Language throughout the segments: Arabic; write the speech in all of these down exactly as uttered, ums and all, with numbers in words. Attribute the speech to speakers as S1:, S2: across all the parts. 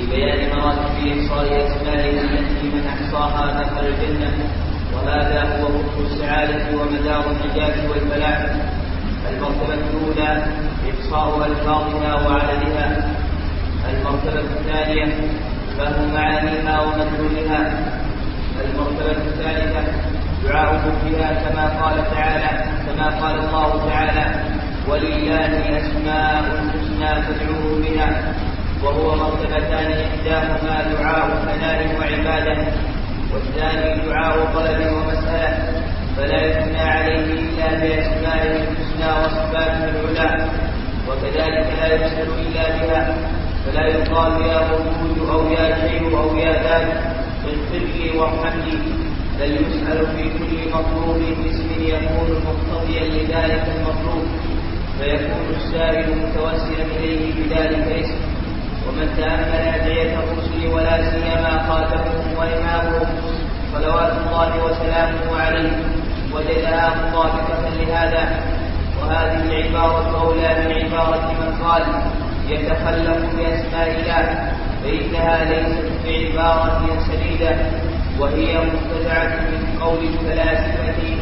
S1: بيان مراتب إحصاء أسماء التي من أحصاها دخل الجنة، وهذا هو مخ السعادة ومدار النجاة والفلاح. المرتبة الأولى إحصاء ألفاظها وعددها. المرتبة الثانية فهم معانيها ومدلولها. المرتبة الثالثة دعاؤهم بها كما قال تعالى كما قال الله تعالى: ولله أسماء الحسنى فادعوه بها. وهو مرتبتان، إحداهما دعاء ثناء وعبادة، والثاني دعاء طلب ومسألة، فلا يثنى عليه إلا بأسمائه الحسنى وصفاته العلى، وكذلك لا يسأل إلا بها، فلا يقال يا موجود أو يا شيء أو يا ذات اغفر لي وارحمني، بل يسأل في كل مطلوب باسم يكون مقتضيا لذلك المطلوب، فيكون السائل متوسلا إليه بذلك الاسم. ومن تأمل أدعية الرسل ولا سيما خاتمهم وإمامهم صلوات الله وسلامه عليه وجدها مطابقة لهذا. وهذه العبارة أولى من عبارة من قال يتخلق بأسماء الله، فإنها ليست بعبارة سديدة، وهي مبتدعة من قول الفلاسفة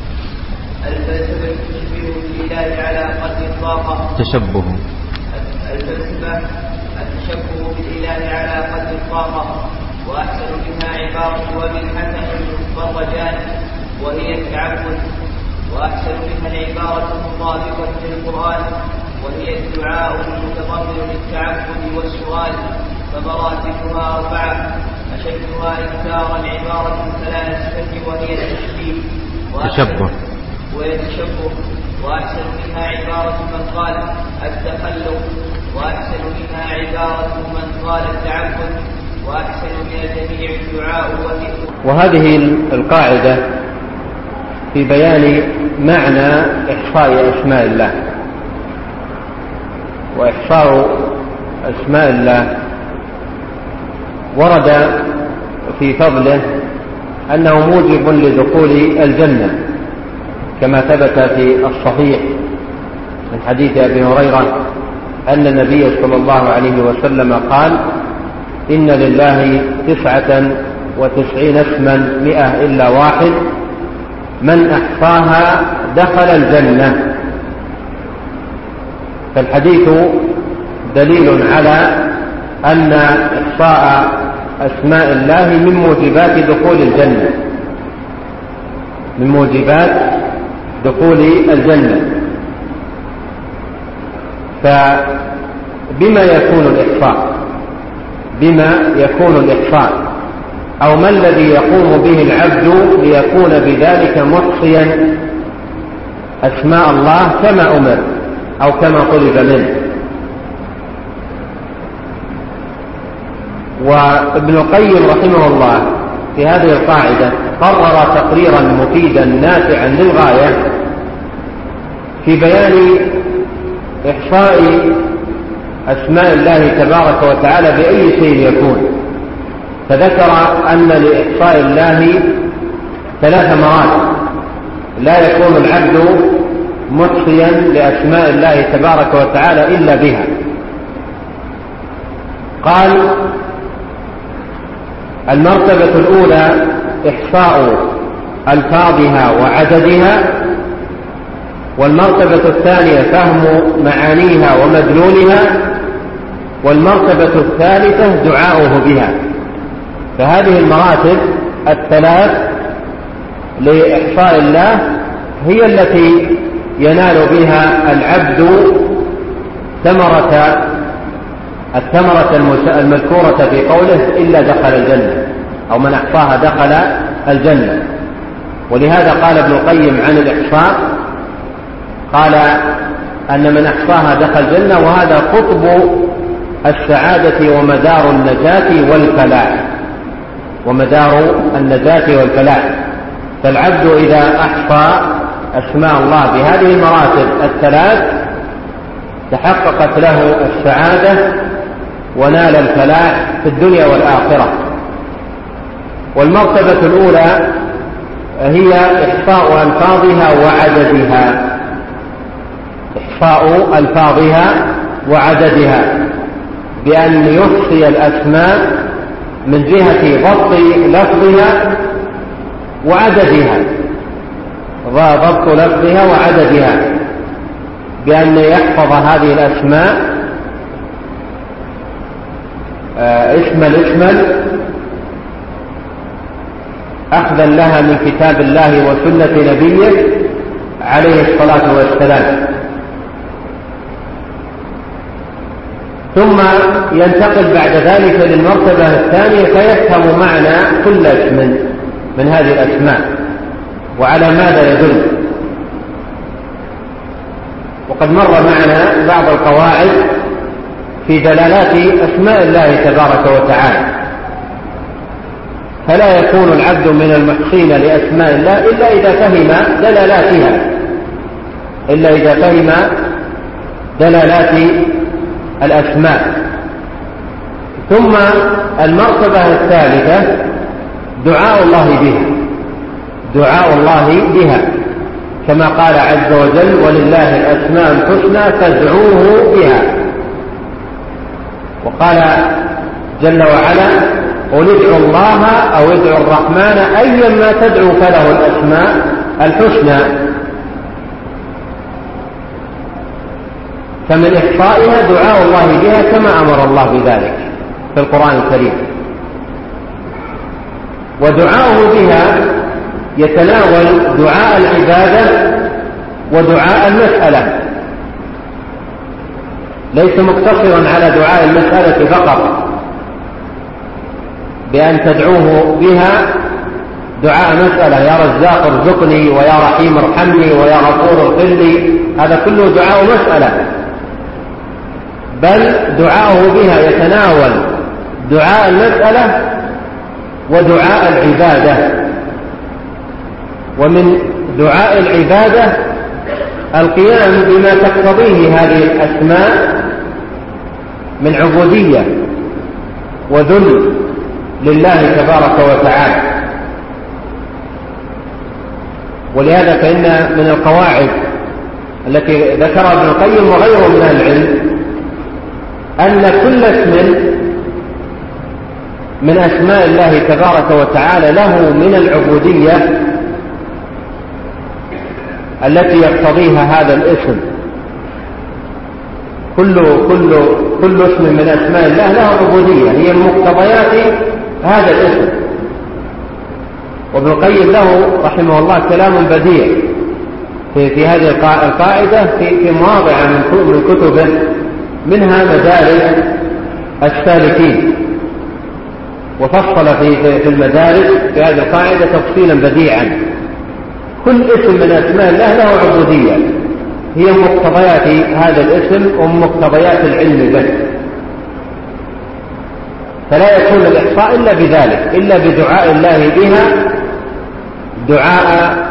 S1: الفلسفة تشبه بالإله على قدر الطاقة.
S2: تشبه
S1: الفلسفة التشبه بالإله على قدر الطاقة، وأحسن منها عبارة وبالحسن البرجان وهي التعبد، وأحسن منها العبارة المطابقة للقرآن وهي الدعاء المتضمن للتعبد والسؤال، فمراتبها أربعة، أشدها إنكارا عبارة الفلاسفة وهي التشبيه
S2: تشبه
S1: وهي التشبه، وأحسن منها عبارة من قال التخلق، وأحسن منها عبارة من قال التعبد، وأحسن من الجميع الدعاء.
S2: وهذه القاعدة في بيان معنى إحصاء أسماء الله. وإحصاء أسماء الله ورد في فضله أنه موجب لدخول الجنة، كما ثبت في الصحيح من حديث أبي هريرة أن النبي صلى الله عليه وسلم قال: إن لله تسعة وتسعين اسما مئة إلا واحد، من أحصاها دخل الجنة. فالحديث دليل على أن إحصاء أسماء الله من موجبات دخول الجنة من موجبات دخول الجنة. فبما يكون الإحصاء بما يكون الإحصاء أو ما الذي يقوم به العبد ليكون بذلك محصيا أسماء الله كما أمر أو كما طلب منه. وابن القيم رحمه الله في هذه القاعدة قرر تقريرا مفيدا نافعا للغاية في بيان إحصاء أسماء الله تبارك وتعالى بأي شيء يكون. فذكر أن لإحصاء الله ثلاث مراتب لا يكون العبد محصيا لأسماء الله تبارك وتعالى إلا بها. قال: المرتبة الأولى إحصاء ألفاظها وعددها، والمرتبة الثانية فهم معانيها ومدلولها، والمرتبة الثالثة دعاؤه بها. فهذه المراتب الثلاث لإحصاء الله هي التي ينال بها العبد ثمرة الثمرة المذكورة في قوله إلا دخل الجنة، أو من أحصاها دخل الجنة. ولهذا قال ابن القيم عن الإحصاء، قال أن من أحصاها دخل الجنة، وهذا قطب السعادة ومدار النجاة والفلاح ومدار النجاة والفلاح. فالعبد إذا أحصى أسماء الله بهذه المراتب الثلاث تحققت له السعادة ونال الفلاح في الدنيا والآخرة. والمرتبة الأولى هي إحصاء ألفاظها وعددها إحصاء ألفاظها وعددها بأن يحصي الأسماء من جهة ضبط لفظها وعددها، ضبط لفظها وعددها، بأن يحفظ هذه الأسماء اسما اسما أخذا لها من كتاب الله وسنة نبيه عليه الصلاة والسلام. ثم ينتقل بعد ذلك للمرتبة الثانية فيفهم معنى كل اسم من هذه الأسماء وعلى ماذا يدل. وقد مر معنا بعض القواعد في دلالات أسماء الله تبارك وتعالى، فلا يكون العبد من المحصين لأسماء الله إلا إذا فهم دلالاتها إلا إذا فهم دلالات الأسماء. ثم المرتبة الثالثة دعاء الله بها دعاء الله بها كما قال عز وجل: ولله الأسماء الحسنى فادعوه بها. وقال جل وعلا: قل ادعوا الله أو ادعوا الرحمن أيا ما تدعوا فله الأسماء الحسنى. فمن إحصائها دعاء الله بها كما أمر الله بذلك في القرآن الكريم. ودعاؤه بها يتناول دعاء العبادة ودعاء المسألة، ليس مقتصرا على دعاء المسألة فقط بأن تدعوه بها دعاء مسألة: يا رزاق ارزقني، ويا رحيم ارحمني، ويا غفور اغفر لي، هذا كله دعاء مسألة. بل دعاؤه بها يتناول دعاء المسألة ودعاء العبادة. ومن دعاء العبادة القيام بما تقتضيه هذه الأسماء من عبودية وذل لله تبارك وتعالى. ولهذا فإن من القواعد التي ذكرها ابن القيم وغيره من العلم أن كل اسم من أسماء الله تبارك وتعالى له من العبودية التي يقتضيها هذا الاسم. كل كل كل اسم من أسماء الله له عبودية هي من مقتضيات هذا الاسم. وابن القيم له رحمه الله كلام بديع في, في هذه القاعدة في, في مواضع من كتبه، منها مدارج السالكين، وفصل في, في المدارج في هذه القاعدة تفصيلا بديعا. كل اسم من أسماء الله له عبودية هي مقتضيات هذا الاسم ومقتضيات العلم به، فلا يكون الإحصاء إلا بذلك، إلا بدعاء الله بها، دعاء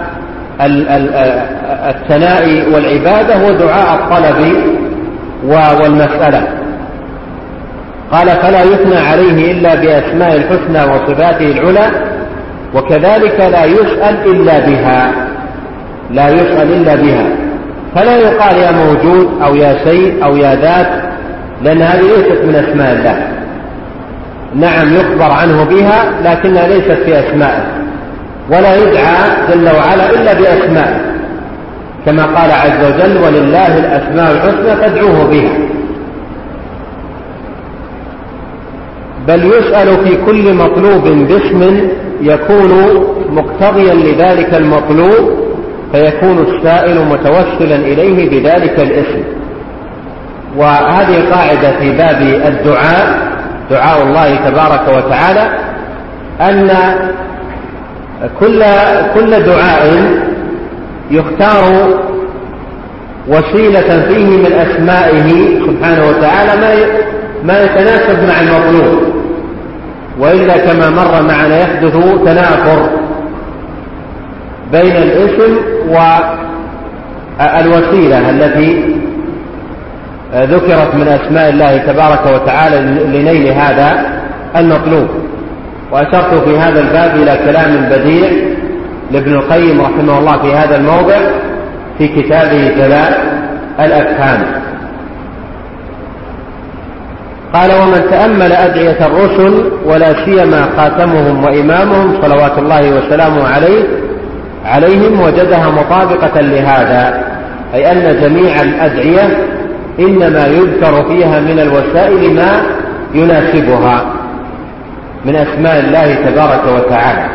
S2: الثناء والعبادة ودعاء الطلب والمسألة. قال: فلا يثنى عليه إلا بأسماء الحسنى وصفاته العلى، وكذلك لا يسأل إلا بها لا يسأل إلا بها فلا يقال يا موجود أو يا شيء أو يا ذات، لأن هذه ليست من أسماء الله. نعم يخبر عنه بها لكنها ليست في أسمائه، ولا يدعى جل وعلا إلا بأسمائه كما قال عز وجل: ولله الأسماء الحسنى فادعوه بها. بل يسأل في كل مطلوب باسم يكون مقتضيا لذلك المطلوب، فيكون السائل متوسلا إليه بذلك الاسم. وهذه قاعدة في باب الدعاء، دعاء الله تبارك وتعالى، أن كل كل دعاء يختار وسيلة فيه من أسمائه سبحانه وتعالى ما ما يتناسب مع المطلوب، وإلا كما مر معنا يحدث تنافر بين الاسم والوسيلة التي ذكرت من أسماء الله تبارك وتعالى لنيل هذا المطلوب. وأشرت في هذا الباب إلى كلام بديع لابن القيم رحمه الله في هذا الموضع في كتابه جلاء الأفهام. قال: ومن تأمل أدعية الرسل ولا سيما خاتمهم وإمامهم صلوات الله وسلامه عليه عليهم وجدها مطابقة لهذا، أي أن جميع الأدعية إنما يذكر فيها من الوسائل ما يناسبها من أسماء الله تبارك وتعالى.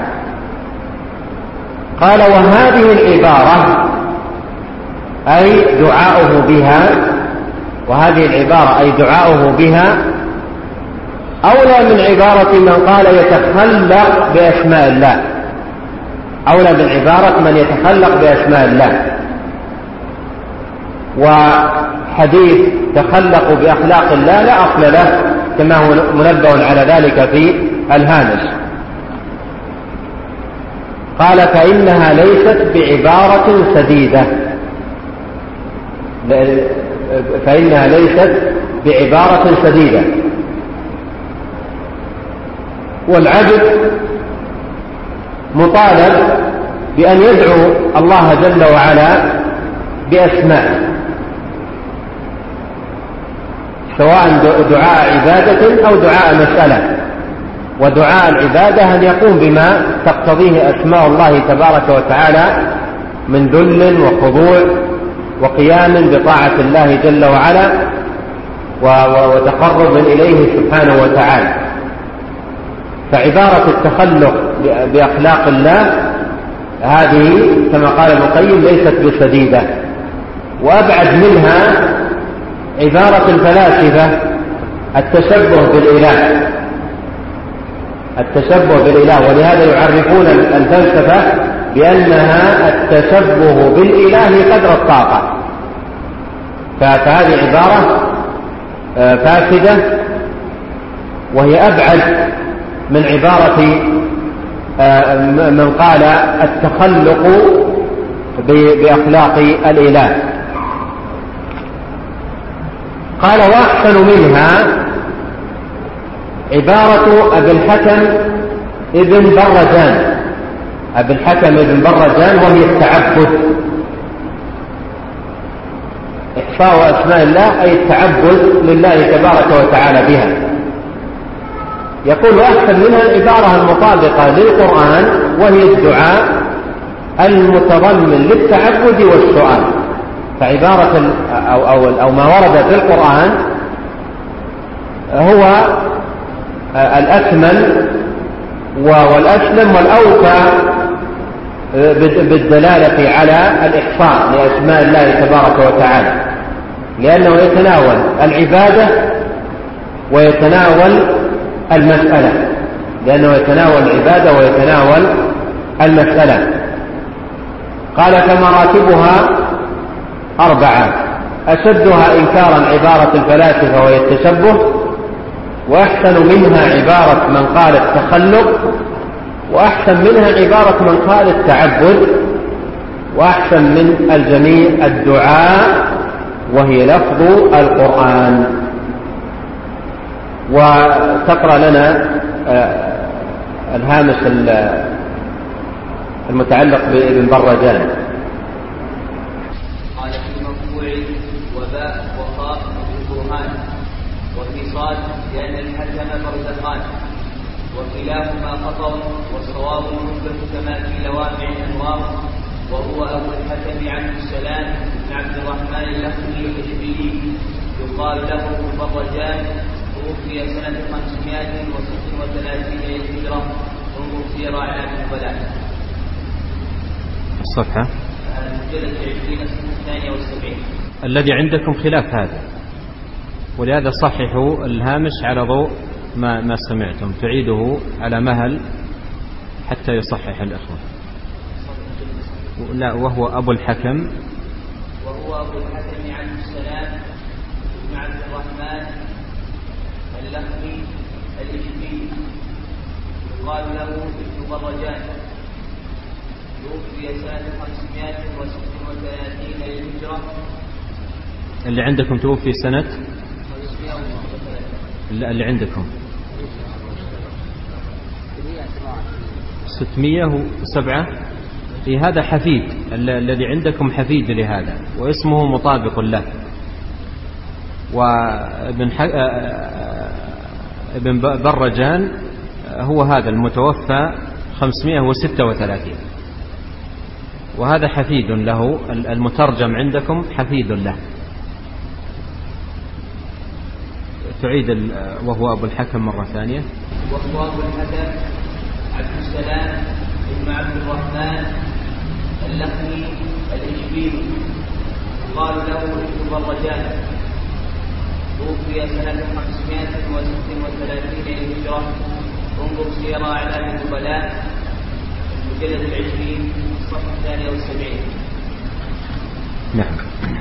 S2: قال: وهذه العبارة أي دعاؤه بها وهذه العبارة أي دعاؤه بها أولى من عبارة من قال يتخلق بأسماء الله، أولى من عبارة من يتخلق بأسماء الله. وحديث تخلقوا بأخلاق الله لا أصل له كما هو منبه على ذلك في الهامش. قال: فإنها ليست بعبارة سديدة، فإنها ليست بعبارة سديدة. والعبد مطالب بأن يدعو الله جل وعلا بأسماء، سواء دعاء عبادة أو دعاء مسألة. ودعاء العبادة أن يقوم بما تقتضيه أسماء الله تبارك وتعالى من ذل وخضوع وقيام بطاعة الله جل وعلا وتقرب إليه سبحانه وتعالى. فعبارة التخلق بأخلاق الله هذه كما قال ابن القيم ليست بسديدة. وأبعد منها عبارة الفلاسفة التشبه بالإله، التشبه بالإله. ولهذا يعرفون الفلسفة بأنها التشبه بالإله قدر الطاقة. فهذه عبارة فاسدة، وهي أبعد من عبارة من قال التخلق بأخلاق الإله. قال: وأحسن منها عبارة أبي الحكم ابن برزان، أبي الحكم ابن برزان، وهي التعبد. إحصاء أسماء الله أي التعبد لله تبارك وتعالى بها. يقول: أحسن منها العبارة المطابقة للقرآن وهي الدعاء المتضمن للتعبد والسؤال. فعبارة أو, أو, أو ما ورد في القرآن هو الأكمل والأسلم والأوفى بالدلالة على الإحصاء لأسماء الله تبارك وتعالى، لأنه يتناول العبادة ويتناول المسألة، لأنه يتناول العبادة ويتناول المسألة. قال: فمراتبها أربعة: أشدها إنكارا عبارة الفلاسفة وهي التشبه، وأحسن منها عبارة من قال التخلق، وأحسن منها عبارة من قال التعبد، وأحسن من الجميع الدعاء وهي لفظ القرآن. وتقرأ لنا الهامش المتعلق بابن برزان.
S1: قال: في مرفوع وباء وخاء بالبرهان، وفي صاد لأن الحكم برزخان، وكلاهما خطأ والصواب المثبت كما في لوامع الأنوار، وهو أبو الحكم عبد السلام بن عبد الرحمن اللخمي الإشبيلي، يقال له ابن برزان، توفي سنة خمسمائة وست وثلاثين للهجرة، انظر سير أعلام النبلاء.
S2: الصفحة
S1: المجلد عشرين الثانية والسبعين.
S2: الذي عندكم خلاف هذا، ولهذا صححوا الهامش على ضوء ما ما سمعتم، تعيده على مهل حتى يصحح الأخوة. لا، وهو أبو الحكم،
S1: وهو أبو الحكم عبد السلام بن عبد الرحمن اللخمي الإشبيلي، يقال له ابن برزان، توفي سنة خمسمائة وست وثلاثين للهجرة.
S2: اللي عندكم توفي سنة اللي عندكم ستمائة وسبعة. في هذا حفيد، الذي عندكم حفيد لهذا واسمه مطابق له. وابن بن برجان هو هذا المتوفى خمسمائة وستة وثلاثين، وهذا حفيد له، المترجم عندكم حفيد له. تعيد وهو أبو الحكم مرة ثانية.
S1: وهو أبو الحكم عبد السلام بن عبد الرحمن اللخمي الإشبيلي، قال له ابن برجان، توفي سنة خمسمائة وستة وثلاثين للهجرة. انظر سير أعلام النبلاء المجلد العشرين الصفحة الثانية والسبعين.
S2: نعم.